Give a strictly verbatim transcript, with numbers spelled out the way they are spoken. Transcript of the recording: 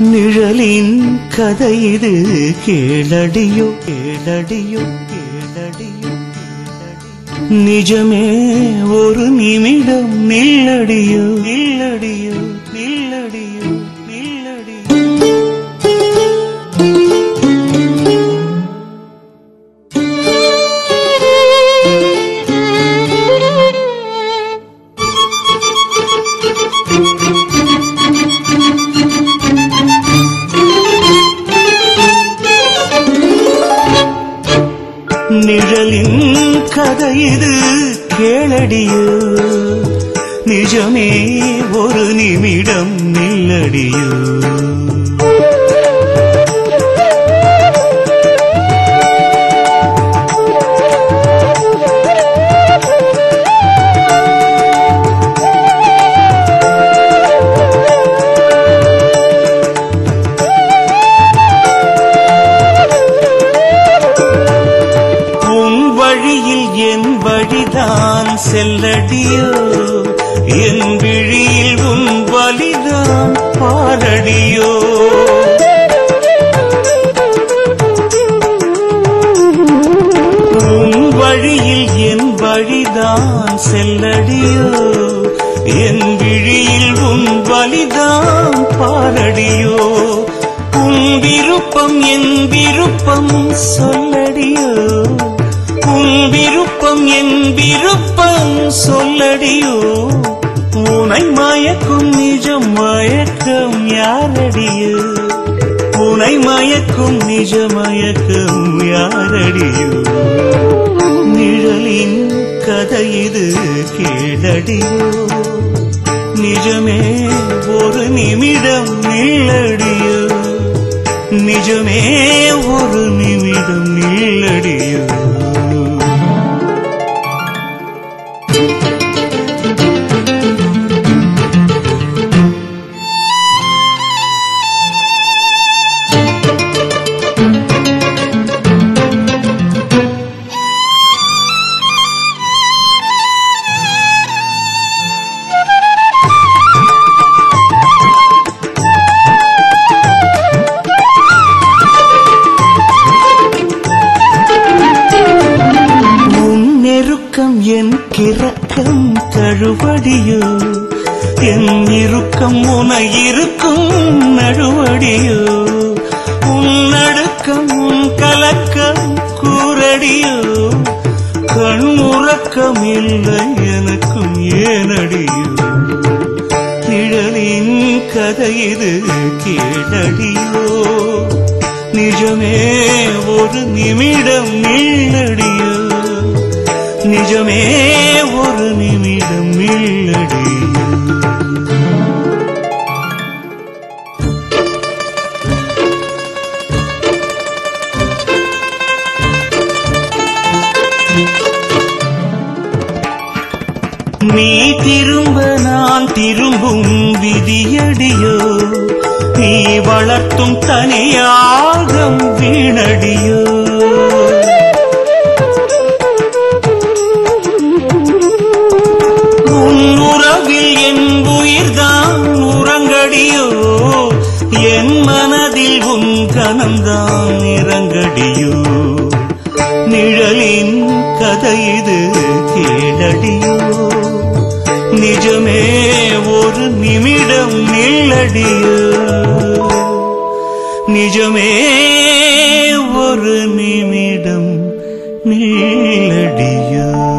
நிழலின் கதை இது கேளடியோ கேளடியோ கேளடியோ நிஜமே ஒரு நிமிடம் நில்லடியோ நில்லடியோ நில்லடியோ நில்லடியோ நிழலின் கதை இது கேளடியோ நிஜமே ஒரு நிமிடம் நில்லடியோ என் வழிதான் செல்லடியோ என் விழியில் உன் வலிதான் பாரடியோ உன் வழியில் என் வழிதான் செல்லடியோ என் விழியில் உன் வலிதான் பாரடியோ உன் விருப்பம் என் விருப்பம் சொல்லடியோ உன் விருப்பம் என் விருப்பம் சொல்லடியோ உனை மயக்கும் நிஜம் மயக்கம் யாரடியோ உனை மயக்கும் நிஜ மயக்கம் யாரடியோ நிழலின் கதை இது கேளடியோ நிஜமே ஒரு நிமிடம் நில்லடியோ நிஜமே ஒரு நிமிடம் நில்லடியோ என் கிறக்கம் தழுவடியோ என் இறுக்கம் உன இருக்கும் நழுவடியோ உன் நடுக்கம் உன் கலக்கம் கூரடியோ கண் உறக்கம் இல்லை எனக்கும் ஏனடியோ நிழலின் கதை இது கேளடியோ நிஜமே ஒரு நிமிடம் நில்லடியோ நிஜமே ஒரு நிமிடம் நில்லடியோ நீ திரும்ப நான் திரும்பும் விதியடியோ நீ வளர்த்தும் தனியாகம் வீணடியோ என் மனதில் உன் கனம்தான் இறங்கடியோ நிழலின் கதை இது கேளடியோ நிஜமே ஒரு நிமிடம் நில்லடியோ நிஜமே ஒரு நிமிடம் நில்லடியோ